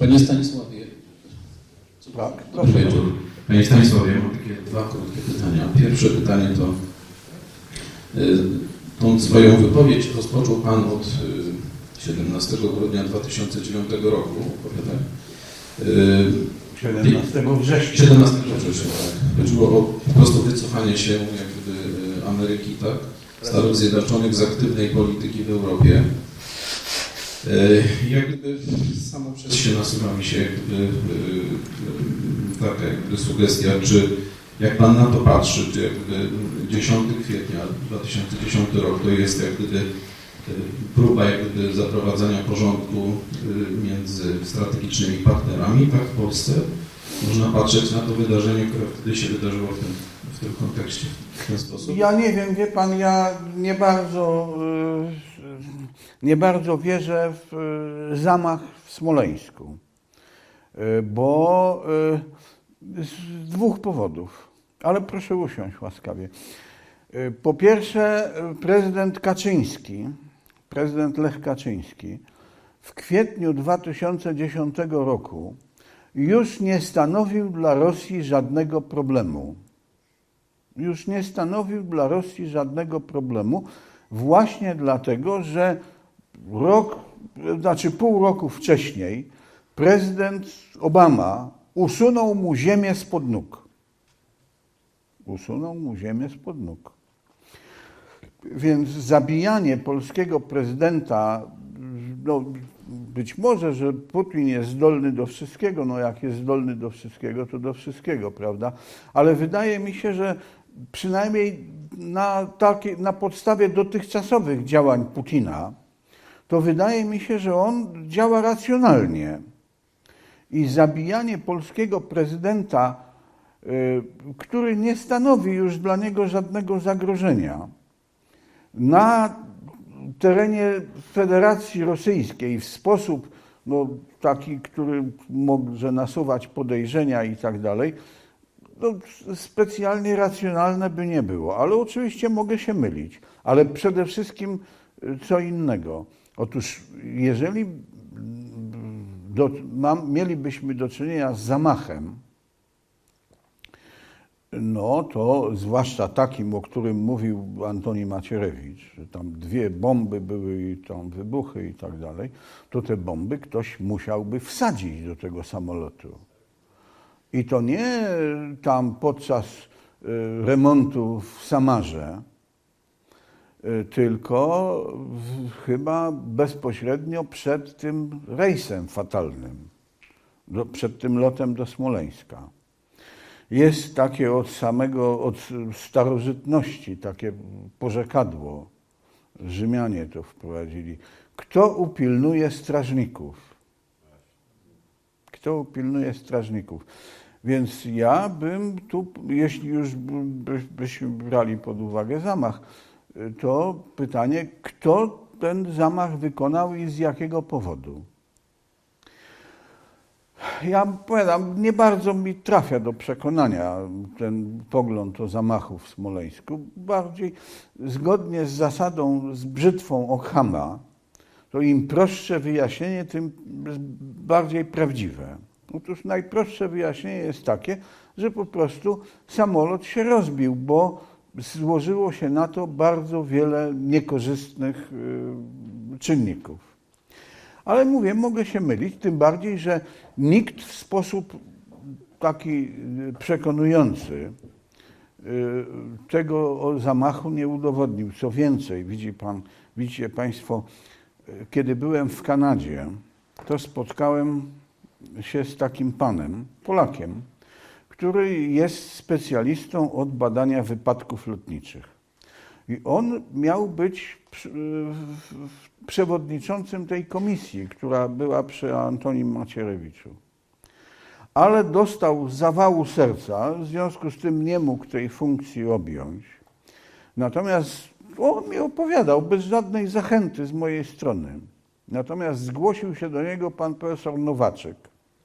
Panie Stanisławie, Tak, Panie Stanisławie, mam takie dwa krótkie pytania. Pierwsze pytanie to tą swoją wypowiedź rozpoczął Pan od 17 grudnia 2009 roku, opowiadam. 17 września. 17 września, tak. Chodziło o po prostu wycofanie się jak gdyby Ameryki, tak? Stanów Zjednoczonych z aktywnej polityki w Europie. Jak gdyby samo przez się nasuwa mi się jak gdyby, taka jak gdyby sugestia, czy jak Pan na to patrzy, czy jak gdyby 10 kwietnia 2010 rok to jest jak gdyby próba jak gdyby zaprowadzania porządku między strategicznymi partnerami, tak, w Polsce. Można patrzeć na to wydarzenie, które wtedy się wydarzyło w tym kontekście, w ten sposób. Ja nie wiem, wie Pan, ja nie bardzo wierzę w zamach w Smoleńsku, bo z dwóch powodów, ale proszę usiąść łaskawie. Po pierwsze, prezydent Lech Kaczyński w kwietniu 2010 roku już nie stanowił dla Rosji żadnego problemu. Już nie stanowił dla Rosji żadnego problemu właśnie dlatego, że pół roku wcześniej prezydent Obama usunął mu ziemię spod nóg. Usunął mu ziemię spod nóg. Więc zabijanie polskiego prezydenta, no być może, że Putin jest zdolny do wszystkiego, no jak jest zdolny do wszystkiego, to do wszystkiego, prawda? Ale wydaje mi się, że przynajmniej na podstawie dotychczasowych działań Putina, to wydaje mi się, że on działa racjonalnie. I zabijanie polskiego prezydenta, który nie stanowi już dla niego żadnego zagrożenia, na terenie Federacji Rosyjskiej w sposób taki, który może nasuwać podejrzenia i tak dalej, specjalnie racjonalne by nie było. Ale oczywiście mogę się mylić. Ale przede wszystkim co innego. Otóż jeżeli mielibyśmy do czynienia z zamachem, no to zwłaszcza takim, o którym mówił Antoni Macierewicz, że tam 2 bomby były i tam wybuchy i tak dalej, to te bomby ktoś musiałby wsadzić do tego samolotu. I to nie tam podczas remontu w Samarze, tylko chyba bezpośrednio przed tym rejsem fatalnym, przed tym lotem do Smoleńska. Jest takie od starożytności takie porzekadło, Rzymianie to wprowadzili. Kto upilnuje strażników? Kto upilnuje strażników? Więc ja bym tu, jeśli już byśmy brali pod uwagę zamach, to pytanie, kto ten zamach wykonał i z jakiego powodu? Ja powiadam, nie bardzo mi trafia do przekonania ten pogląd o zamachu w Smoleńsku. Bardziej zgodnie z zasadą, z brzytwą Ockhama, to im prostsze wyjaśnienie, tym bardziej prawdziwe. Otóż najprostsze wyjaśnienie jest takie, że po prostu samolot się rozbił, bo złożyło się na to bardzo wiele niekorzystnych czynników. Ale mówię, mogę się mylić, tym bardziej, że nikt w sposób taki przekonujący tego zamachu nie udowodnił. Co więcej, widzicie Państwo, kiedy byłem w Kanadzie, to spotkałem się z takim panem, Polakiem, który jest specjalistą od badania wypadków lotniczych. I on miał być przewodniczącym tej komisji, która była przy Antonim Macierewiczu. Ale dostał zawału serca, w związku z tym nie mógł tej funkcji objąć. Natomiast on mi opowiadał bez żadnej zachęty z mojej strony. Natomiast zgłosił się do niego pan profesor Nowaczek.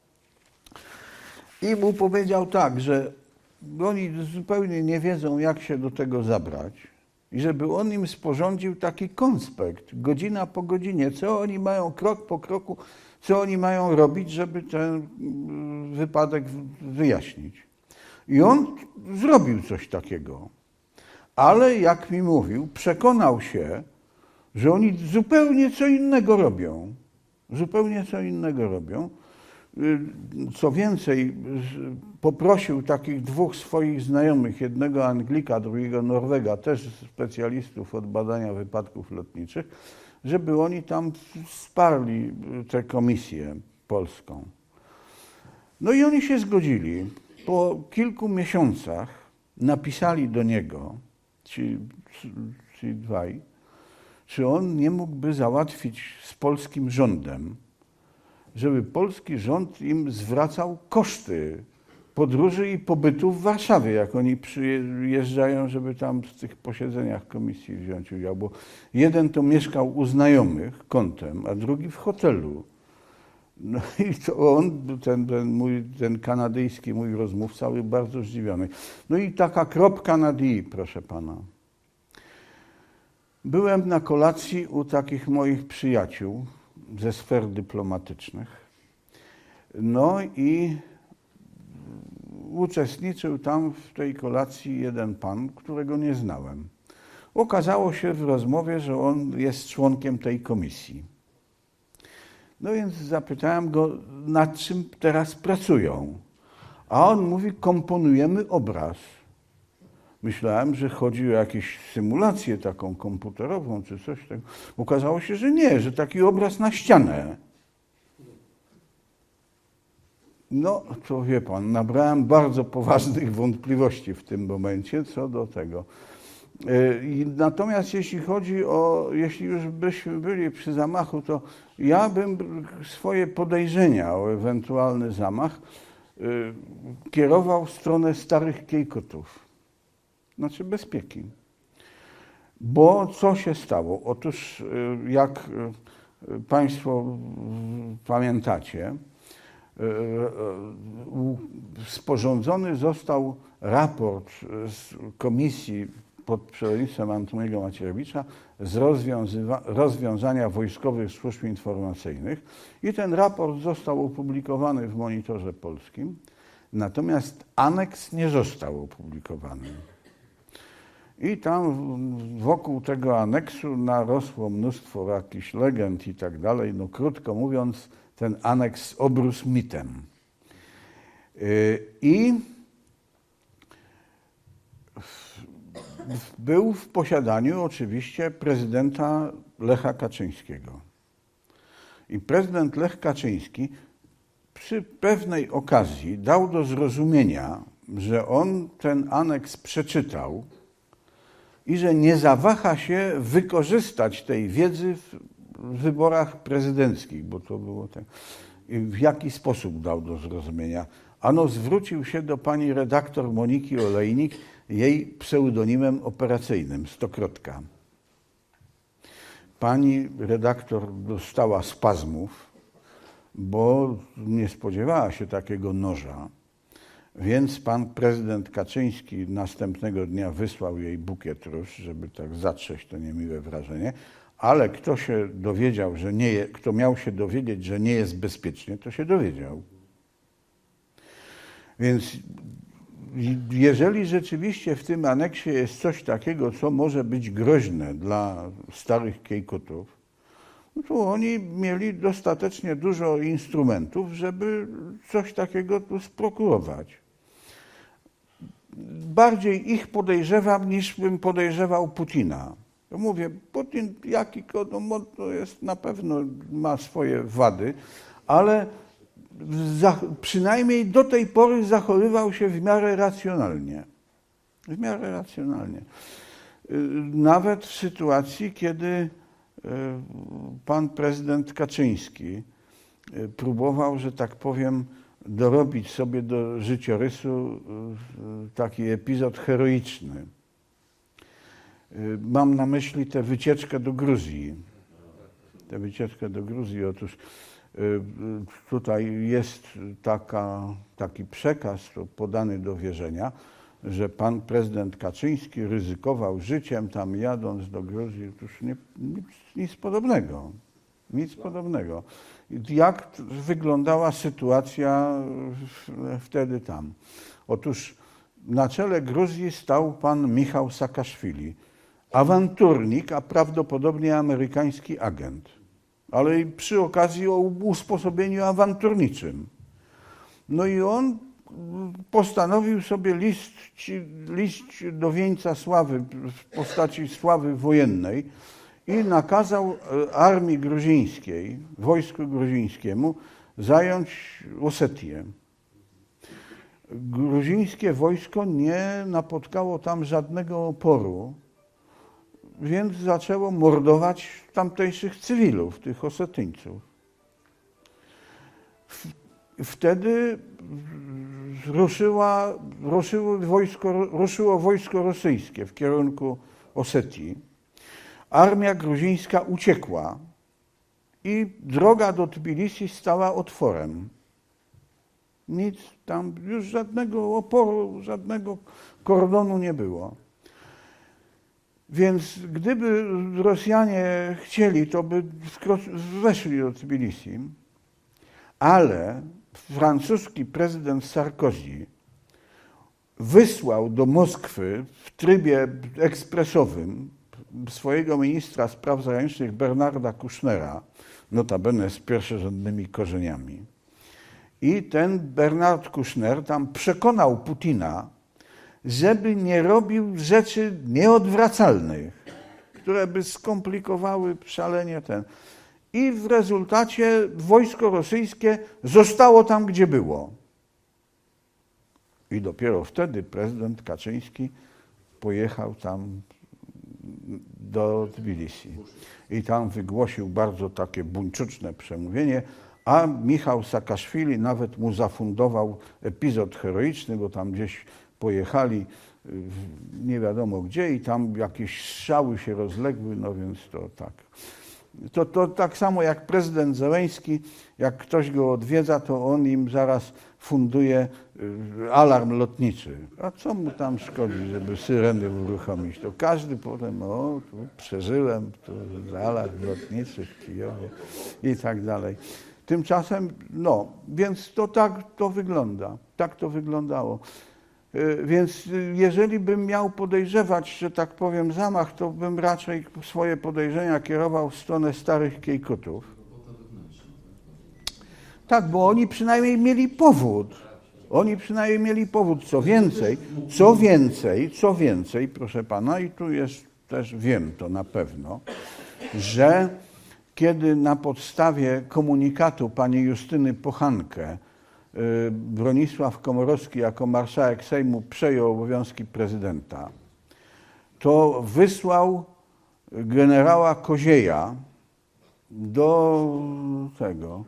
I mu powiedział tak, że oni zupełnie nie wiedzą, jak się do tego zabrać, i żeby on im sporządził taki konspekt, godzina po godzinie, co oni mają krok po kroku, co oni mają robić, żeby ten wypadek wyjaśnić. I on zrobił coś takiego. Ale jak mi mówił, przekonał się, że oni zupełnie co innego robią. Zupełnie co innego robią. Co więcej, poprosił takich dwóch swoich znajomych, jednego Anglika, drugiego Norwega, też specjalistów od badania wypadków lotniczych, żeby oni tam wsparli tę komisję polską. No i oni się zgodzili. Po kilku miesiącach napisali do niego, ci dwaj, czy on nie mógłby załatwić z polskim rządem, żeby polski rząd im zwracał koszty podróży i pobytu w Warszawie, jak oni przyjeżdżają, żeby tam w tych posiedzeniach komisji wziąć udział, bo jeden to mieszkał u znajomych kątem, a drugi w hotelu. No i to on, ten kanadyjski mój rozmówca, był bardzo zdziwiony. No i taka kropka nad i, proszę pana. Byłem na kolacji u takich moich przyjaciół ze sfer dyplomatycznych. No i uczestniczył tam w tej kolacji jeden pan, którego nie znałem. Okazało się w rozmowie, że on jest członkiem tej komisji. No więc zapytałem go, nad czym teraz pracują. A on mówi, komponujemy obraz. Myślałem, że chodzi o jakąś symulację taką komputerową czy coś takiego. Okazało się, że nie, że taki obraz na ścianę. No, to wie pan, nabrałem bardzo poważnych wątpliwości w tym momencie co do tego. Natomiast jeśli już byśmy byli przy zamachu, to ja bym swoje podejrzenia o ewentualny zamach kierował w stronę starych Kiejkutów, znaczy bezpieki. Bo co się stało? Otóż, jak państwo pamiętacie, sporządzony został raport z komisji pod przewodnictwem Antoniego Macierewicza z rozwiązania wojskowych służb informacyjnych i ten raport został opublikowany w Monitorze Polskim, natomiast aneks nie został opublikowany. I tam wokół tego aneksu narosło mnóstwo jakichś legend i tak dalej. No krótko mówiąc, ten aneks obrósł mitem. I był w posiadaniu oczywiście prezydenta Lecha Kaczyńskiego. I prezydent Lech Kaczyński przy pewnej okazji dał do zrozumienia, że on ten aneks przeczytał i że nie zawaha się wykorzystać tej wiedzy w wyborach prezydenckich, bo to było tak. I w jaki sposób dał do zrozumienia? Ano zwrócił się do pani redaktor Moniki Olejnik, jej pseudonimem operacyjnym, Stokrotka. Pani redaktor dostała spazmów, bo nie spodziewała się takiego noża, więc pan prezydent Kaczyński następnego dnia wysłał jej bukiet róż, żeby tak zatrzeć to niemiłe wrażenie, ale kto się dowiedział, kto miał się dowiedzieć, że nie jest bezpiecznie, to się dowiedział. Więc jeżeli rzeczywiście w tym aneksie jest coś takiego, co może być groźne dla starych Kiejkutów, no to oni mieli dostatecznie dużo instrumentów, żeby coś takiego tu sprokurować. Bardziej ich podejrzewam, niż bym podejrzewał Putina. Ja mówię, Putin to jest na pewno ma swoje wady, ale przynajmniej do tej pory zachowywał się w miarę racjonalnie. W miarę racjonalnie. Nawet w sytuacji, kiedy pan prezydent Kaczyński próbował, że tak powiem, dorobić sobie do życiorysu taki epizod heroiczny. Mam na myśli tę wycieczkę do Gruzji. Otóż tutaj jest taki przekaz podany do wierzenia, że pan prezydent Kaczyński ryzykował życiem tam jadąc do Gruzji. Otóż nic podobnego. Nic podobnego. Jak wyglądała sytuacja wtedy tam? Otóż na czele Gruzji stał pan Michał Saakaszwili, awanturnik, a prawdopodobnie amerykański agent, ale przy okazji o usposobieniu awanturniczym. No i on postanowił sobie liść do wieńca sławy w postaci sławy wojennej i nakazał armii gruzińskiej, wojsku gruzińskiemu zająć Osetię. Gruzińskie wojsko nie napotkało tam żadnego oporu, więc zaczęło mordować tamtejszych cywilów, tych Osetyńców. Wtedy ruszyło wojsko rosyjskie w kierunku Osetii. Armia gruzińska uciekła i droga do Tbilisi stała otworem. Nic tam, już żadnego oporu, żadnego kordonu nie było. Więc gdyby Rosjanie chcieli, to by weszli do Tbilisi, ale francuski prezydent Sarkozy wysłał do Moskwy w trybie ekspresowym swojego ministra spraw zagranicznych Bernarda Kušnera, notabene z pierwszorzędnymi korzeniami. I ten Bernard Kushner tam przekonał Putina, żeby nie robił rzeczy nieodwracalnych, które by skomplikowały szalenie ten. I w rezultacie wojsko rosyjskie zostało tam, gdzie było. I dopiero wtedy prezydent Kaczyński pojechał tam do Tbilisi. I tam wygłosił bardzo takie buńczuczne przemówienie, a Michał Saakaszwili nawet mu zafundował epizod heroiczny, bo tam gdzieś pojechali nie wiadomo gdzie i tam jakieś strzały się rozległy, no więc to tak. To tak samo jak prezydent Zełenski, jak ktoś go odwiedza, to on im zaraz funduje alarm lotniczy. A co mu tam szkodzi, żeby syreny uruchomić? To każdy potem, o, tu przeżyłem, tu alarm lotniczy w Kijowie i tak dalej. Tymczasem, no, więc to tak to wygląda. Tak to wyglądało. Więc jeżeli bym miał podejrzewać, że tak powiem, zamach, to bym raczej swoje podejrzenia kierował w stronę starych kiejkutów. Tak, bo oni przynajmniej mieli powód. Oni przynajmniej mieli powód. Co więcej, proszę pana, i tu jest też, wiem to na pewno, że kiedy na podstawie komunikatu pani Justyny Pochankę Bronisław Komorowski jako marszałek Sejmu przejął obowiązki prezydenta, to wysłał generała Kozieja do tego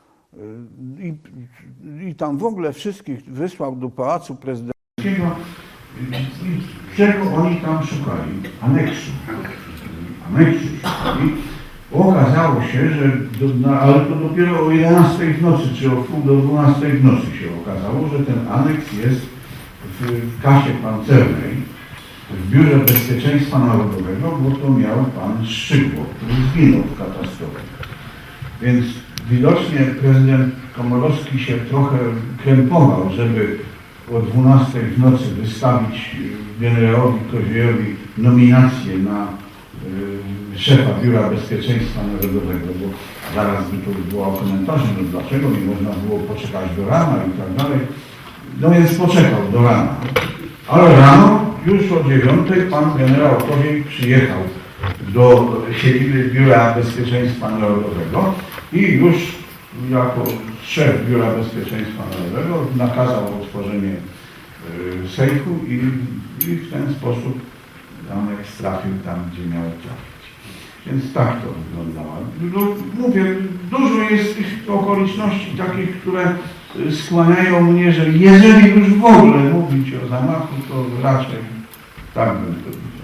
i tam w ogóle wszystkich wysłał do Pałacu Prezydenckiego. Czego oni tam szukali? Aneksu szukali. Okazało się, że, ale to dopiero o 11 w nocy, czy o wpół do 12 w nocy się okazało, że ten aneks jest w kasie pancernej, w Biurze Bezpieczeństwa Narodowego, bo to miał pan Szczygło, który zginął w katastrofie. Więc widocznie prezydent Komorowski się trochę krępował, żeby o 12 w nocy wystawić generałowi Koziejowi nominację na szefa Biura Bezpieczeństwa Narodowego, bo zaraz by to było o komentarzu, no dlaczego nie można było poczekać do rana i tak dalej. No więc poczekał do rana. Ale rano, już o 9 pan generał Koziej przyjechał do siedziby Biura Bezpieczeństwa Narodowego i już jako szef Biura Bezpieczeństwa Narodowego nakazał otworzenie sejfu i w ten sposób aneks trafił tam, gdzie miał trafić. Więc tak to wyglądało. Mówię, dużo jest tych okoliczności takich, które skłaniają mnie, że jeżeli już w ogóle mówić o zamachu, to raczej tak bym to